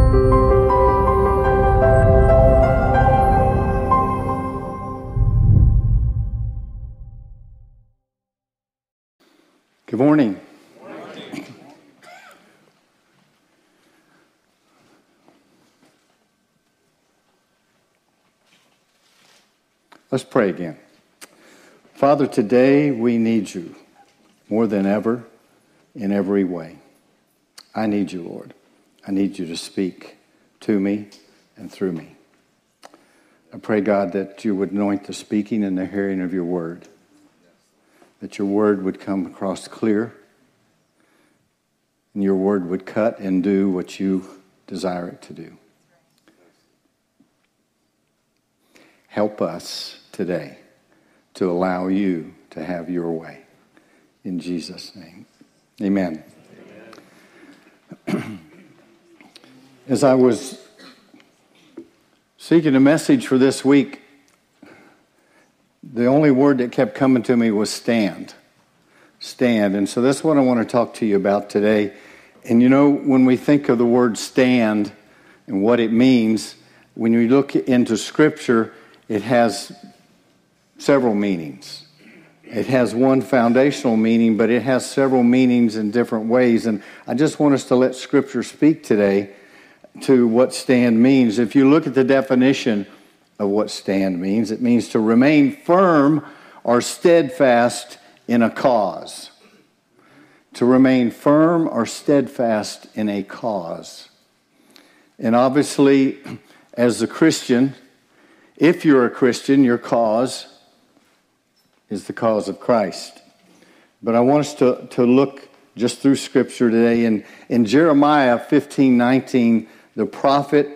Good morning. Let's pray again. Father, today we need you more than ever in every way. I need you, Lord. I need you to speak to me and through me. I pray, God, that you would anoint the speaking and the hearing of your word, that your word would come across clear, and your word would cut and do what you desire it to do. Help us today to allow you to have your way. In Jesus' name, amen. As I was seeking a message for this week, the only word that kept coming to me was stand. Stand. And so that's what I want to talk to you about today. And you know, when we think of the word stand and what it means, when you look into Scripture, it has several meanings. It has one foundational meaning, but it has several meanings in different ways. And I just want us to let Scripture speak today to what stand means. If you look at the definition of what stand means, it means to remain firm or steadfast in a cause. To remain firm or steadfast in a cause. And obviously, as a Christian, if you're a Christian, your cause is the cause of Christ. But I want us to look just through Scripture today. In Jeremiah 15:19, the prophet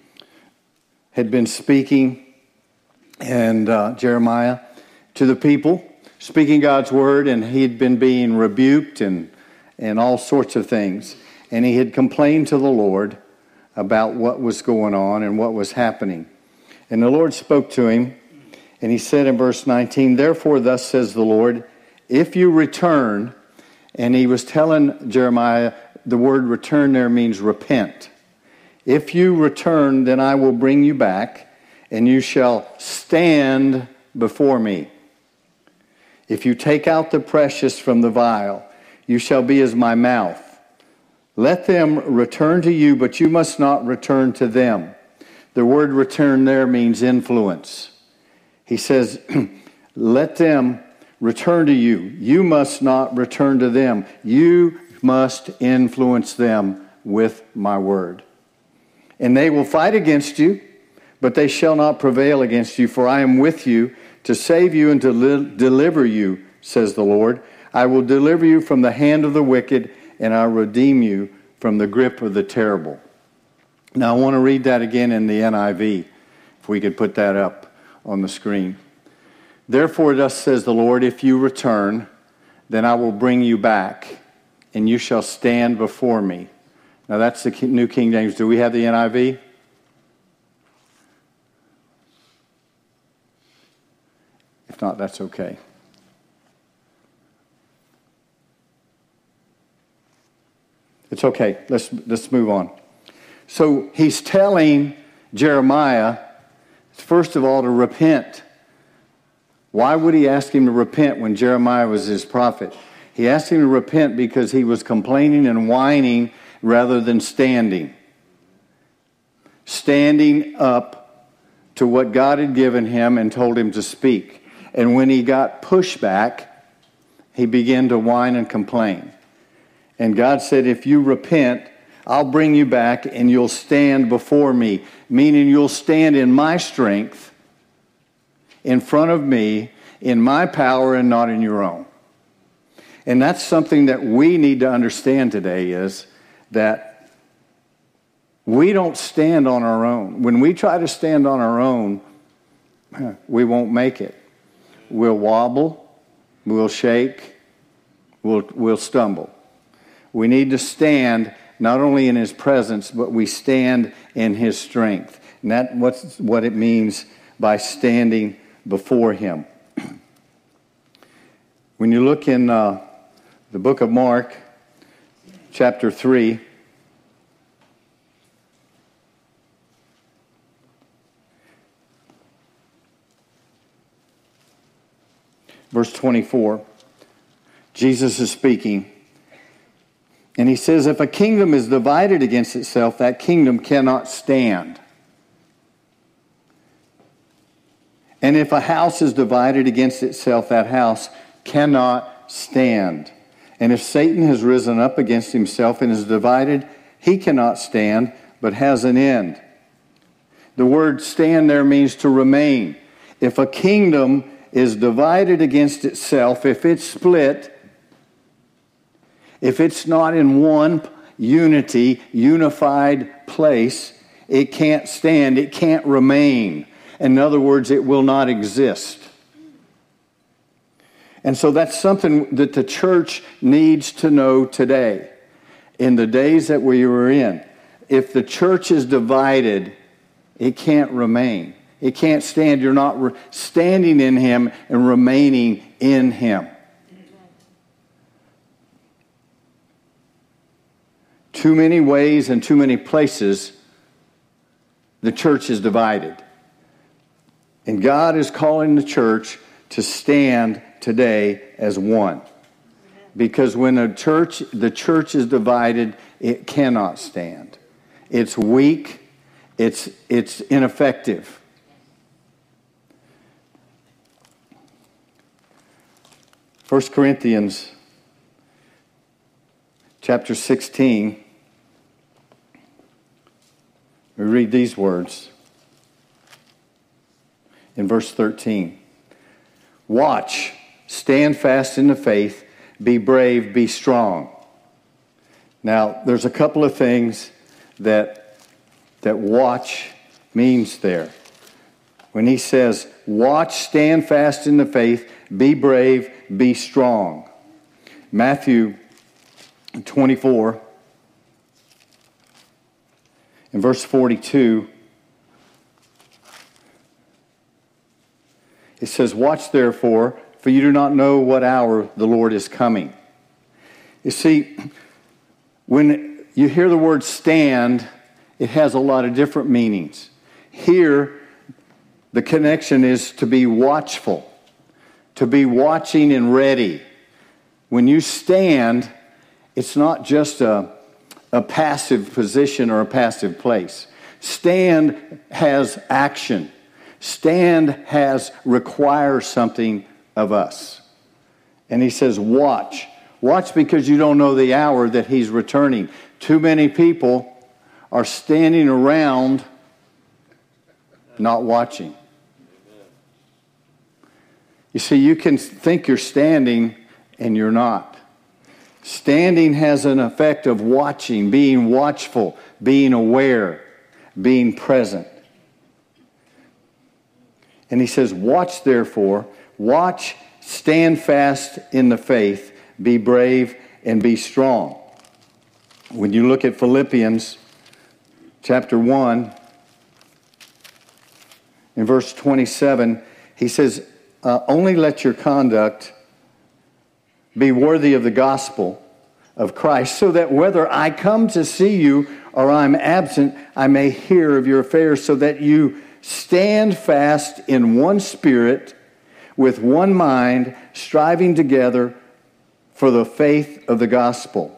had been speaking, and Jeremiah, to the people, speaking God's word, and he had been being rebuked and all sorts of things. And he had complained to the Lord about what was going on and what was happening. And the Lord spoke to him, and he said in verse 19, "Therefore thus says the Lord, if you return," and he was telling Jeremiah, the word return there means repent. "If you return, then I will bring you back, and you shall stand before me. If you take out the precious from the vial, you shall be as my mouth. Let them return to you, but you must not return to them." The word return there means influence. He says, let them return to you. You must not return to them. You must influence them with my word. "And they will fight against you, but they shall not prevail against you, for I am with you to save you and to deliver you, says the Lord. I will deliver you from the hand of the wicked, and I'll redeem you from the grip of the terrible." Now I want to read that again in the NIV, if we could put that up on the screen. "Therefore thus says the Lord, if you return, then I will bring you back, and you shall stand before me." Now that's the New King James. Do we have the NIV? If not, that's okay. It's okay. Let's move on. So he's telling Jeremiah, first of all, to repent. Why would he ask him to repent when Jeremiah was his prophet? He asked him to repent because he was complaining and whining rather than standing. Standing up to what God had given him and told him to speak. And when he got pushback, he began to whine and complain. And God said, if you repent, I'll bring you back and you'll stand before me. Meaning you'll stand in my strength, in front of me, in my power and not in your own. And that's something that we need to understand today, is that we don't stand on our own. When we try to stand on our own, we won't make it. We'll wobble, we'll shake, we'll stumble. We need to stand not only in his presence, but we stand in his strength. And that's what it means by standing before him. When you look in the book of Mark, chapter 3, verse 24. Jesus is speaking. And he says, if a kingdom is divided against itself, that kingdom cannot stand. And if a house is divided against itself, that house cannot stand. And if Satan has risen up against himself and is divided, he cannot stand, but has an end. The word stand there means to remain. If a kingdom is divided against itself, if it's split, if it's not in one unity, unified place, it can't stand, it can't remain. In other words, it will not exist. And so that's something that the church needs to know today. In the days that we were in, if the church is divided, it can't remain. It can't stand. You're not standing in Him and remaining in Him. Too many ways and too many places, the church is divided. And God is calling the church to stand today as one. Because when the church is divided, it cannot stand. It's weak. It's ineffective. First Corinthians chapter 16. We read these words in verse 13. Watch, stand fast in the faith, be brave, be strong. Now, there's a couple of things that watch means there. When he says, watch, stand fast in the faith, be brave, be strong. Matthew 24, in verse 42, it says, watch therefore, for you do not know what hour the Lord is coming. You see, when you hear the word stand, it has a lot of different meanings. Here, the connection is to be watchful, to be watching and ready. When you stand, it's not just a passive position or a passive place. Stand has action. Stand requires something of us. And he says, watch. Watch because you don't know the hour that he's returning. Too many people are standing around not watching. You see, you can think you're standing and you're not. Standing has an effect of watching, being watchful, being aware, being present. And he says, watch therefore, watch, stand fast in the faith, be brave, and be strong. When you look at Philippians chapter 1, in verse 27, he says, only let your conduct be worthy of the gospel of Christ, so that whether I come to see you or I'm absent, I may hear of your affairs, so that you stand fast in one spirit, with one mind, striving together for the faith of the gospel.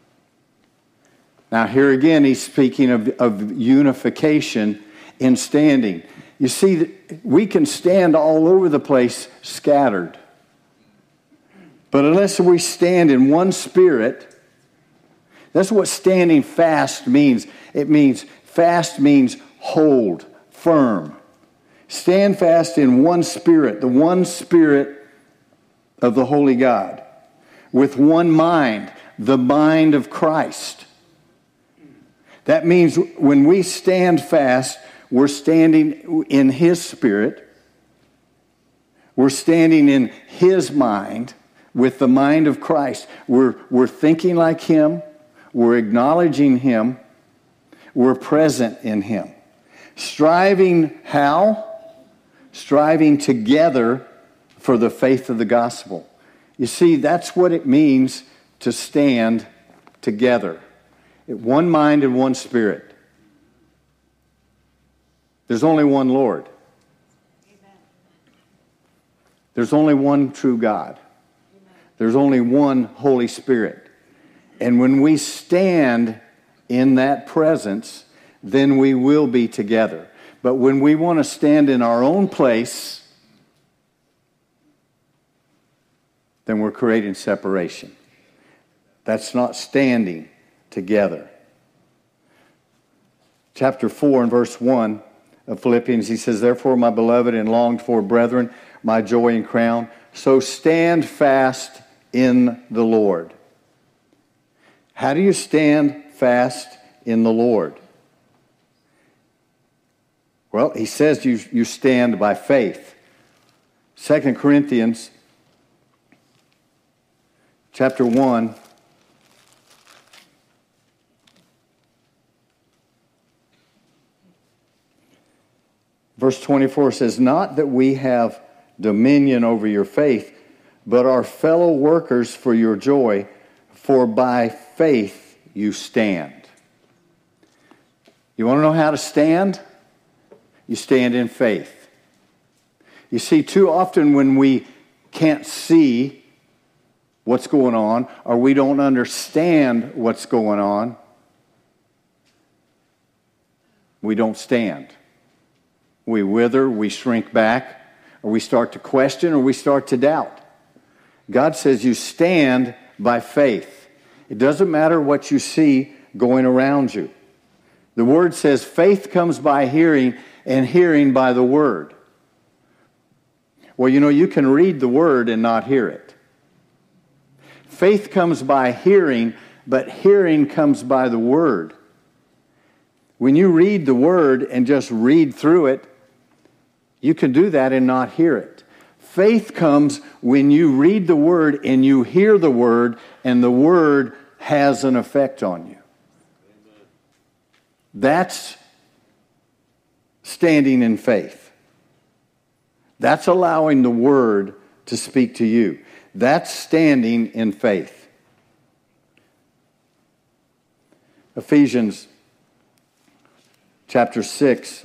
Now here again, he's speaking of unification in standing. You see, we can stand all over the place scattered. But unless we stand in one spirit, that's what standing fast means. Fast means hold, firm. Stand fast in one spirit, the one spirit of the Holy God. With one mind, the mind of Christ. That means when we stand fast, we're standing in His Spirit. We're standing in His mind, with the mind of Christ. We're thinking like Him. We're acknowledging Him. We're present in Him. Striving how? Striving together for the faith of the gospel. You see, that's what it means to stand together. One mind and one spirit. There's only one Lord. There's only one true God. There's only one Holy Spirit. And when we stand in that presence, then we will be together. But when we want to stand in our own place, then we're creating separation. That's not standing together. Chapter 4 and verse 1 of Philippians, he says, "Therefore, my beloved and longed for brethren, my joy and crown, so stand fast in the Lord." How do you stand fast in the Lord? Well, he says you stand by faith. 2 Corinthians chapter 1. Verse 24 says, "Not that we have dominion over your faith, but are fellow workers for your joy, for by faith you stand." You want to know how to stand? You stand in faith. You see, too often when we can't see what's going on, or we don't understand what's going on, we don't stand. We wither, we shrink back, or we start to question, or we start to doubt. God says you stand by faith. It doesn't matter what you see going around you. The Word says faith comes by hearing, and hearing by the Word. Well, you can read the Word and not hear it. Faith comes by hearing, but hearing comes by the Word. When you read the Word and just read through it, you can do that and not hear it. Faith comes when you read the Word and you hear the Word, and the Word has an effect on you. That's standing in faith. That's allowing the Word to speak to you. That's standing in faith. Ephesians chapter 6.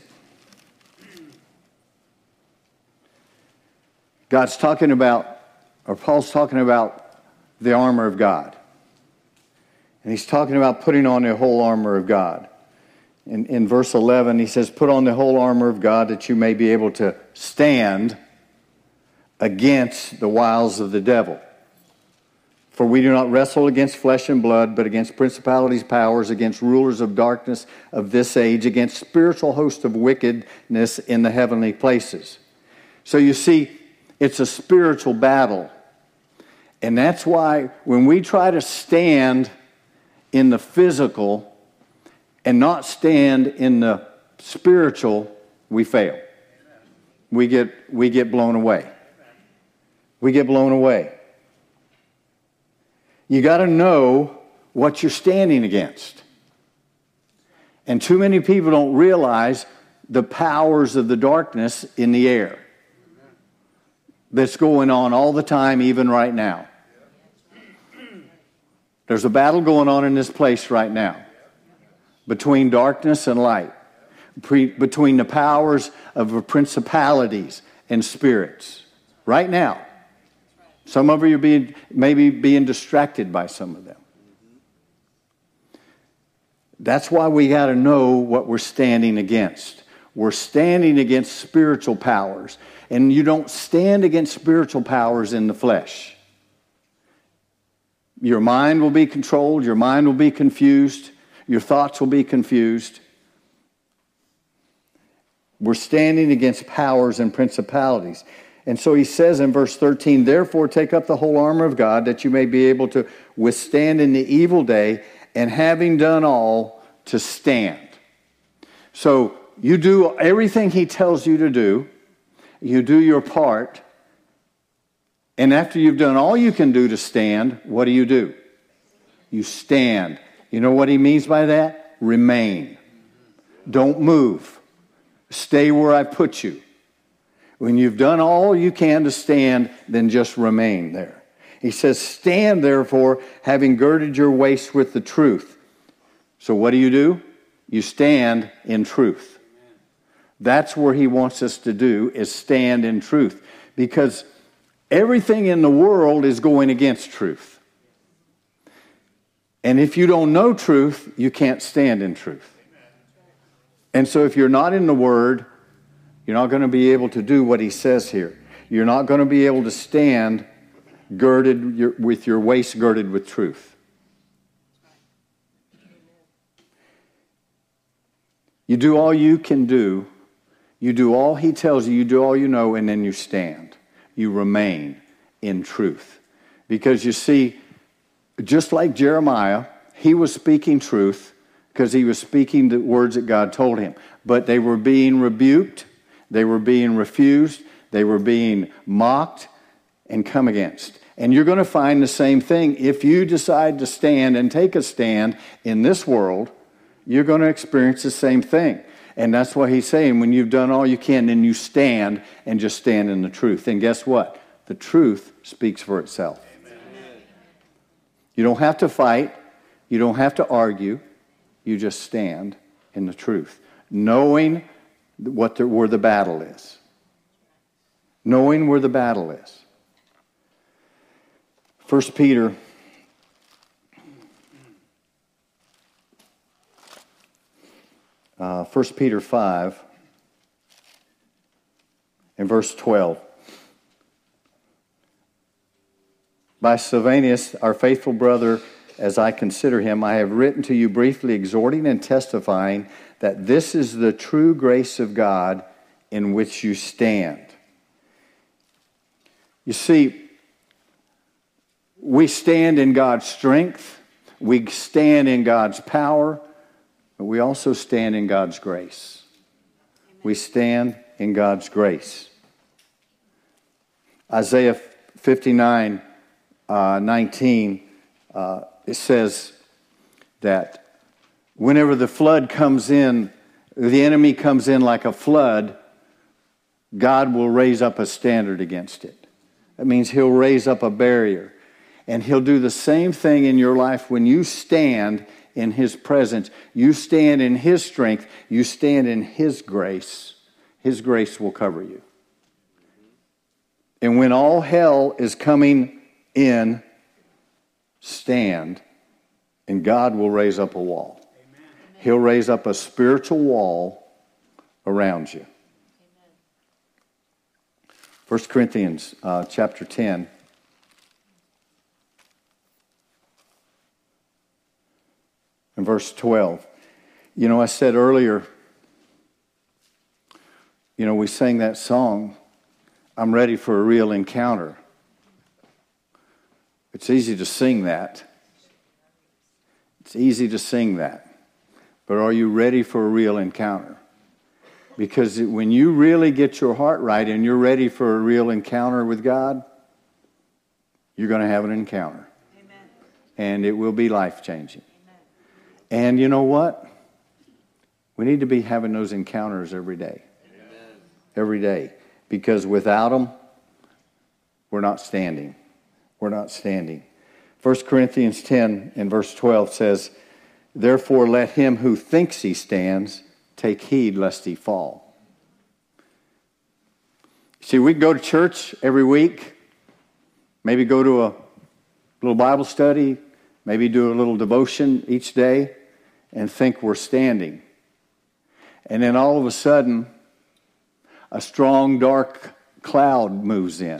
God's talking about, or Paul's talking about the armor of God. And he's talking about putting on the whole armor of God. In verse 11, he says, "Put on the whole armor of God that you may be able to stand against the wiles of the devil. For we do not wrestle against flesh and blood, but against principalities, powers, against rulers of darkness of this age, against spiritual hosts of wickedness in the heavenly places." So you see, it's a spiritual battle. And that's why when we try to stand in the physical and not stand in the spiritual, we fail. We get blown away. We get blown away. You got to know what you're standing against. And too many people don't realize the powers of the darkness in the air that's going on all the time, even right now. There's a battle going on in this place right now between darkness and light, between the powers of the principalities and spirits. Right now. Some of you are maybe being distracted by some of them. That's why we got to know what we're standing against. We're standing against spiritual powers. And you don't stand against spiritual powers in the flesh. Your mind will be controlled. Your mind will be confused. Your thoughts will be confused. We're standing against powers and principalities. And so he says in verse 13, "Therefore take up the whole armor of God, that you may be able to withstand in the evil day, and having done all, to stand." So you do everything he tells you to do. You do your part. And after you've done all you can do to stand, what do? You stand. You know what he means by that? Remain. Don't move. Stay where I put you. When you've done all you can to stand, then just remain there. He says, "Stand therefore, having girded your waist with the truth." So what do? You stand in truth. That's where he wants us to do, is stand in truth. Because Everything in the world is going against truth. And if you don't know truth, you can't stand in truth. And so if you're not in the Word, you're not going to be able to do what he says here. You're not going to be able to stand girded with your waist girded with truth. You do all you can do. You do all he tells you. You do all you know, and then you stand. You remain in truth. Because you see, just like Jeremiah, he was speaking truth because he was speaking the words that God told him. But they were being rebuked. They were being refused. They were being mocked and come against. And you're going to find the same thing. If you decide to stand and take a stand in this world, you're going to experience the same thing. And that's what he's saying. When you've done all you can, then you stand and just stand in the truth. And guess what? The truth speaks for itself. Amen. You don't have to fight. You don't have to argue. You just stand in the truth, knowing where the battle is. Knowing where the battle is. 1 Peter 5 and verse 12. By Silvanus, our faithful brother, as I consider him, I have written to you briefly, exhorting and testifying that this is the true grace of God in which you stand. You see, we stand in God's strength, we stand in God's power, but we also stand in God's grace. Amen. We stand in God's grace. Isaiah 59, 19, it says that whenever the flood comes in, the enemy comes in like a flood, God will raise up a standard against it. That means he'll raise up a barrier. And he'll do the same thing in your life when you stand in his presence. You stand in his strength. You stand in his grace. His grace will cover you. And when all hell is coming in, stand, and God will raise up a wall. Amen. He'll raise up a spiritual wall around you. Amen. 1 Corinthians chapter 10. And verse 12. You know, I said earlier, we sang that song, I'm ready for a real encounter. It's easy to sing that. It's easy to sing that. But are you ready for a real encounter? Because when you really get your heart right and you're ready for a real encounter with God, you're going to have an encounter. Amen. And it will be life-changing. Amen. And you know what? We need to be having those encounters every day. Amen. Every day. Because without them, we're not standing. We're not standing. 1 Corinthians 10 and verse 12 says, therefore let him who thinks he stands take heed lest he fall. See, we go to church every week, maybe go to a little Bible study, maybe do a little devotion each day, and think we're standing. And then all of a sudden, a strong, dark cloud moves in.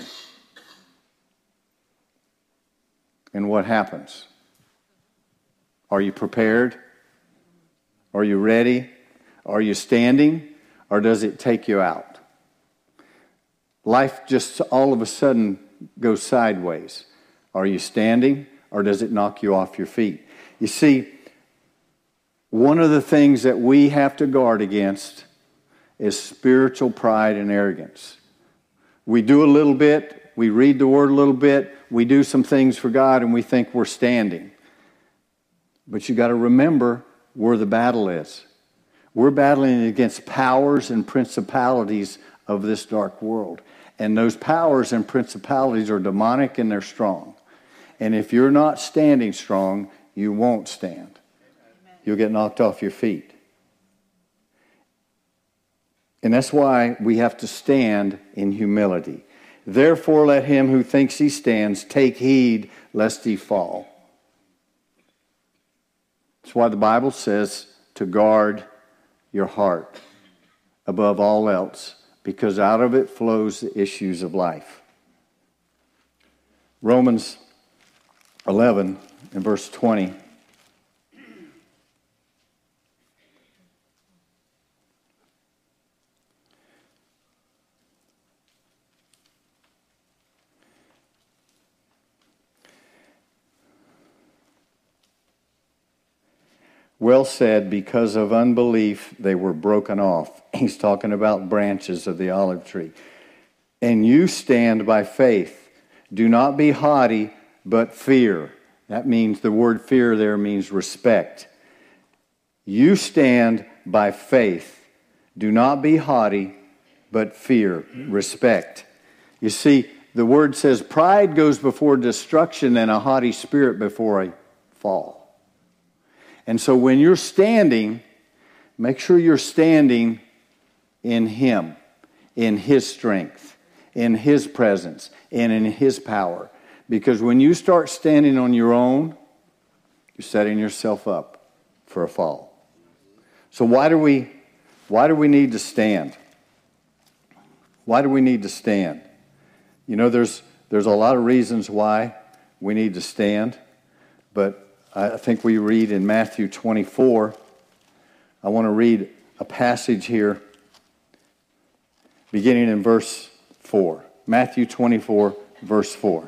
And what happens? Are you prepared? Are you ready? Are you standing? Or does it take you out? Life just all of a sudden goes sideways. Are you standing? Or does it knock you off your feet? You see, one of the things that we have to guard against is spiritual pride and arrogance. We do a little bit, we read the Word a little bit, we do some things for God, and we think we're standing. But you got to remember where the battle is. We're battling against powers and principalities of this dark world. And those powers and principalities are demonic and they're strong. And if you're not standing strong, you won't stand. You'll get knocked off your feet. And that's why we have to stand in humility. Therefore let him who thinks he stands take heed lest he fall. That's why the Bible says to guard your heart above all else, because out of it flows the issues of life. Romans 11 and verse 20. Well said, because of unbelief they were broken off. He's talking about branches of the olive tree. And you stand by faith. Do not be haughty, but fear. That means, the word fear there means respect. You stand by faith. Do not be haughty, but fear, respect. You see, the word says pride goes before destruction and a haughty spirit before a fall. And so when you're standing, make sure you're standing in Him, in His strength, in His presence, and in His power. Because when you start standing on your own, you're setting yourself up for a fall. So why do we need to stand? Why do we need to stand? You know, there's a lot of reasons why we need to stand, but I think we read in Matthew 24. I want to read a passage here beginning in verse 4. Matthew 24, verse 4.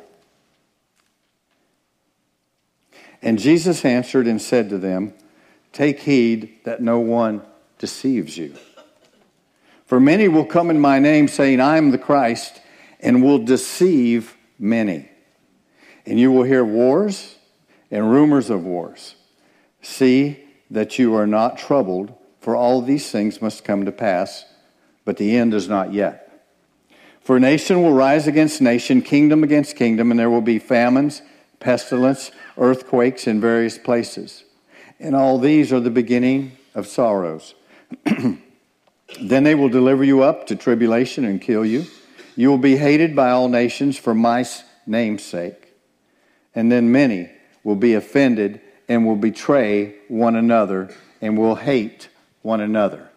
And Jesus answered and said to them, take heed that no one deceives you. For many will come in my name, saying, I am the Christ, and will deceive many. And you will hear wars and rumors of wars. See that you are not troubled, for all these things must come to pass, but the end is not yet. For nation will rise against nation, kingdom against kingdom, and there will be famines, pestilence, earthquakes in various places. And all these are the beginning of sorrows. Then they will deliver you up to tribulation and kill you. You will be hated by all nations for my name's sake. And then many will be offended and will betray one another and will hate one another.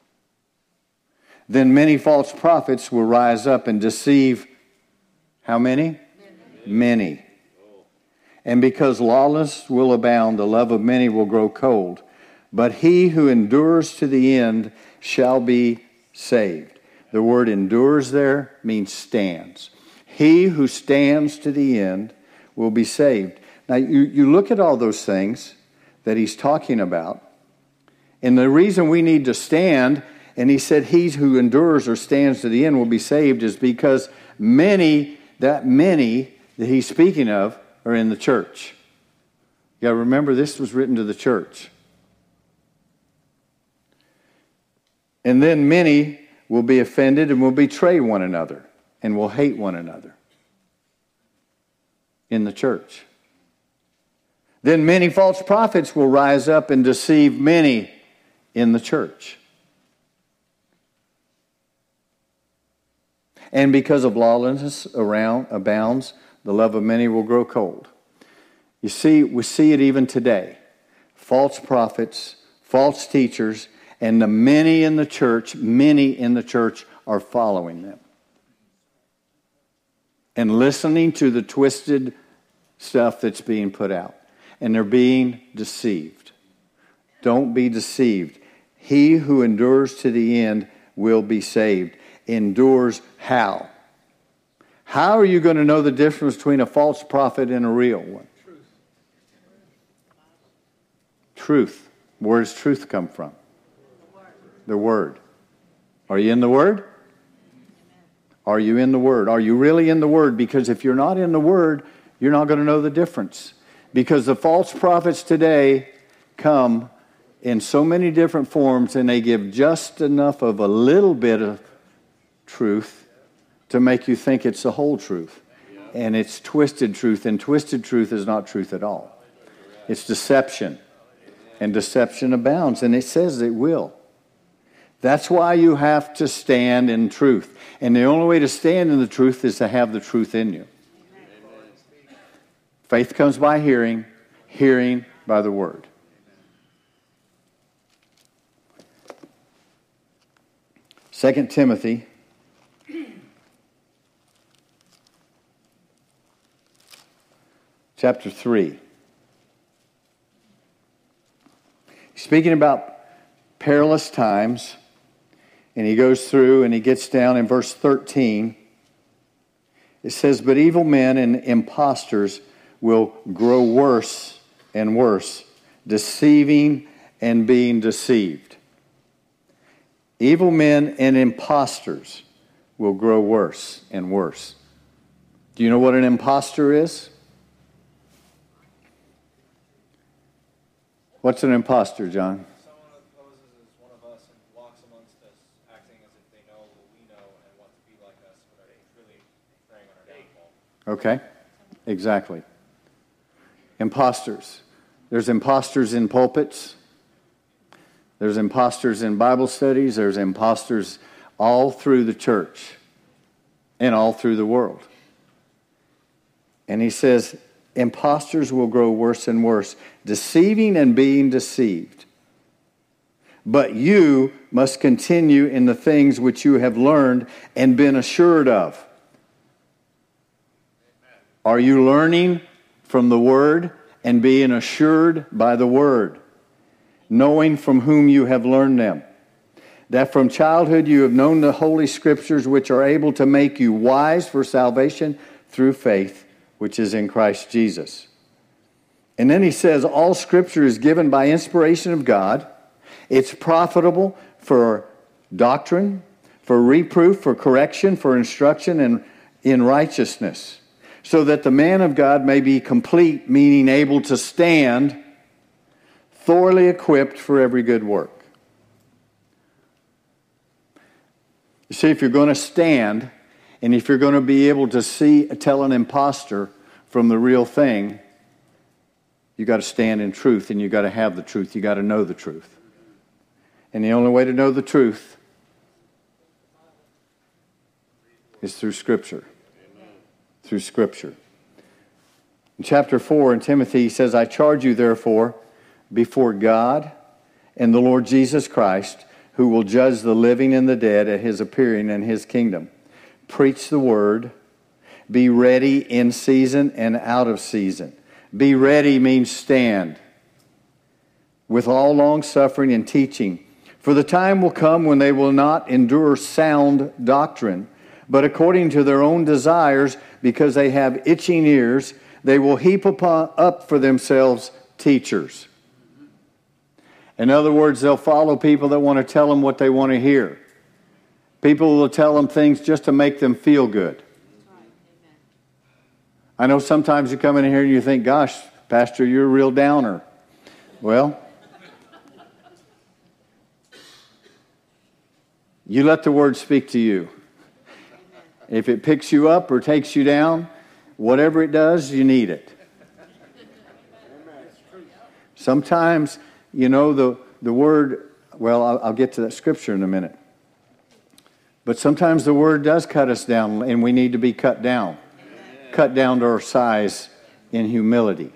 Then many false prophets will rise up and deceive how many? Many. And because lawlessness will abound, the love of many will grow cold. But he who endures to the end shall be saved. The word endures there means stands. He who stands to the end will be saved. Now, you look at all those things that he's talking about, and the reason we need to stand, and he said he who endures or stands to the end will be saved, is because many that he's speaking of are in the church. You got to remember, this was written to the church. And then many will be offended and will betray one another and will hate one another in the church. Then many false prophets will rise up and deceive many in the church. And because of lawlessness abounds, the love of many will grow cold. You see, we see it even today. False prophets, false teachers, and the many in the church are following them. And listening to the twisted stuff that's being put out. And they're being deceived. Don't be deceived. He who endures to the end will be saved. Endures how? How are you going to know the difference between a false prophet and a real one? Truth. Where does truth come from? The Word. Are you in the Word? Are you in the Word? Are you really in the Word? Because if you're not in the Word, you're not going to know the difference. Because the false prophets today come in so many different forms, and they give just enough of a little bit of truth to make you think it's the whole truth. And it's twisted truth, and twisted truth is not truth at all. It's deception. And deception abounds, and it says it will. That's why you have to stand in truth. And the only way to stand in the truth is to have the truth in you. Faith comes by hearing, hearing by the word. Second Timothy chapter 3. Speaking about perilous times, and he goes through and he gets down in verse 13. It says, "But evil men and impostors will grow worse and worse, deceiving and being deceived." Evil men and impostors will grow worse and worse. Do you know what an impostor is? What's an impostor, John? Someone who poses as one of us and walks amongst us, acting as if they know what we know and want to be like us, but are really preying on our downfall. Okay, exactly. Imposters. There's imposters in pulpits. There's imposters in Bible studies. There's imposters all through the church and all through the world. And he says, impostors will grow worse and worse, deceiving and being deceived. But you must continue in the things which you have learned and been assured of. Are you learning from the Word and being assured by the Word, knowing from whom you have learned them? That from childhood you have known the Holy Scriptures, which are able to make you wise for salvation through faith, which is in Christ Jesus. And then he says, all Scripture is given by inspiration of God. It's profitable for doctrine, for reproof, for correction, for instruction, and in righteousness, so that the man of God may be complete, meaning able to stand, thoroughly equipped for every good work. You see, if you're going to stand, and if you're going to be able to tell an imposter from the real thing, you got to stand in truth, and you got to have the truth. You got to know the truth. And the only way to know the truth is through Scripture. Amen. Through Scripture. In chapter 4 in Timothy, he says, I charge you therefore before God and the Lord Jesus Christ, who will judge the living and the dead at his appearing in his kingdom. Preach the word. Be ready in season and out of season. Be ready means stand. With all long suffering and teaching. For the time will come when they will not endure sound doctrine, but according to their own desires, because they have itching ears, they will heap up for themselves teachers. In other words, they'll follow people that want to tell them what they want to hear. People will tell them things just to make them feel good. I know sometimes you come in here and you think, gosh, Pastor, you're a real downer. Well, you let the word speak to you. If it picks you up or takes you down, whatever it does, you need it. Sometimes, you know, the word, well, I'll get to that scripture in a minute. But sometimes the word does cut us down, and we need to be cut down. Amen. Cut down to our size in humility.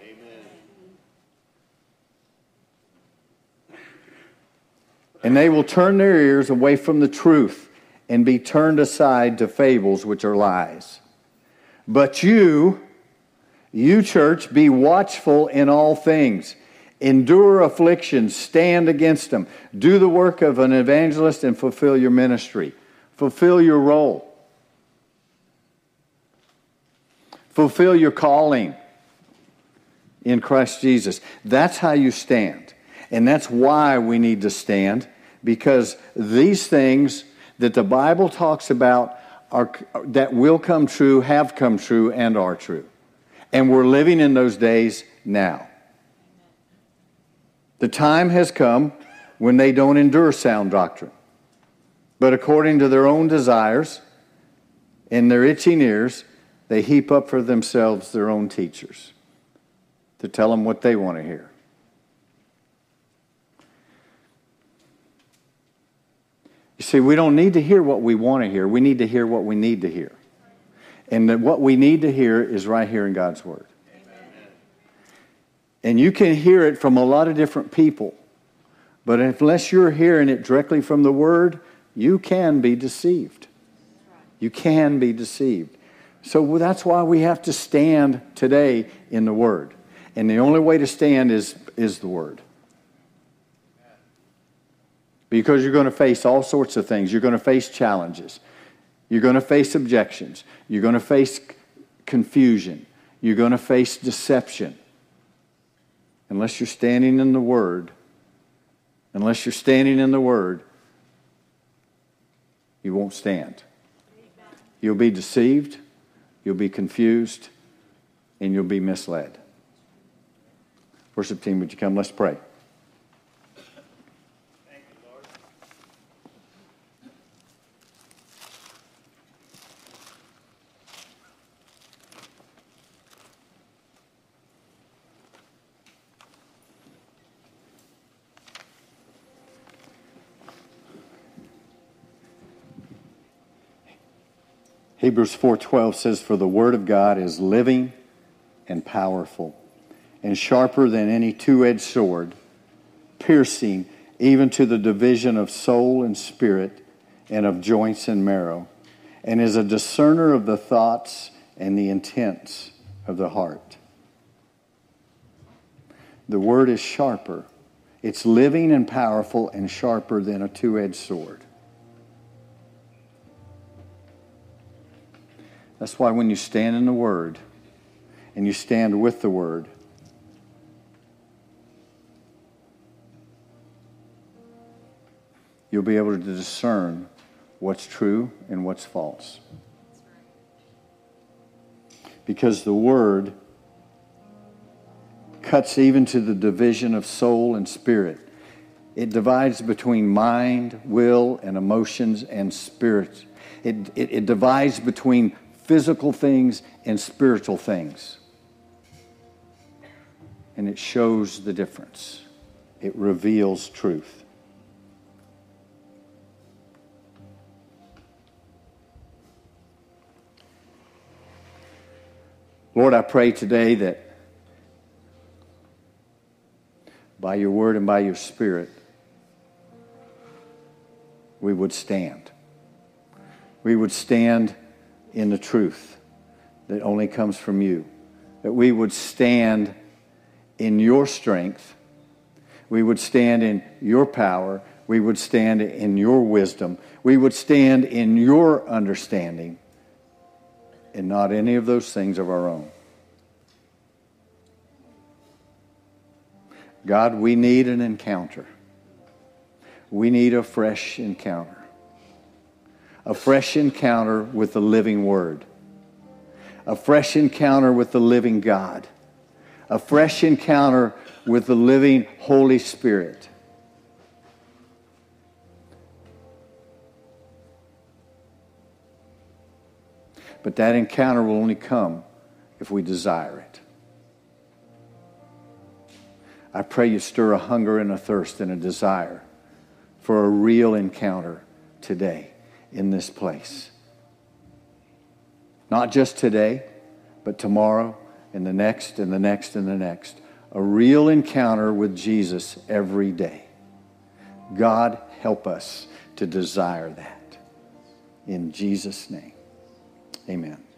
Amen. And they will turn their ears away from the truth and be turned aside to fables, which are lies. But you church, be watchful in all things. Endure afflictions, stand against them. Do the work of an evangelist and fulfill your ministry. Fulfill your role. Fulfill your calling in Christ Jesus. That's how you stand. And that's why we need to stand, because these things that the Bible talks about that will come true, have come true, and are true. And we're living in those days now. The time has come when they don't endure sound doctrine, but according to their own desires and their itching ears, they heap up for themselves their own teachers to tell them what they want to hear. See, we don't need to hear what we want to hear. We need to hear what we need to hear. And that what we need to hear is right here in God's Word. And you can hear it from a lot of different people. But unless you're hearing it directly from the Word, you can be deceived. You can be deceived. So that's why we have to stand today in the Word. And the only way to stand is the Word. Because you're going to face all sorts of things. You're going to face challenges. You're going to face objections. You're going to face confusion. You're going to face deception. Unless you're standing in the Word, you won't stand. You'll be deceived, you'll be confused, and you'll be misled. Worship team, would you come? Let's pray. Hebrews 4:12 says, "For the word of God is living and powerful, and sharper than any two-edged sword, piercing even to the division of soul and spirit, and of joints and marrow, and is a discerner of the thoughts and the intents of the heart." The word is sharper. It's living and powerful and sharper than a two-edged sword. That's why when you stand in the Word and you stand with the Word, you'll be able to discern what's true and what's false. Because the Word cuts even to the division of soul and spirit. It divides between mind, will, and emotions and spirit. It divides between physical things and spiritual things. And it shows the difference. It reveals truth. Lord, I pray today that by your word and by your Spirit, we would stand. We would stand in the truth that only comes from you. That we would stand in your strength. We would stand in your power. We would stand in your wisdom. We would stand in your understanding and not any of those things of our own. God, we need an encounter. We need a fresh encounter. A fresh encounter with the living Word. A fresh encounter with the living God. A fresh encounter with the living Holy Spirit. But that encounter will only come if we desire it. I pray you stir a hunger and a thirst and a desire for a real encounter today in this place. Not just today, but tomorrow and the next and the next and the next. A real encounter with Jesus every day. God, help us to desire that. In Jesus' name, amen.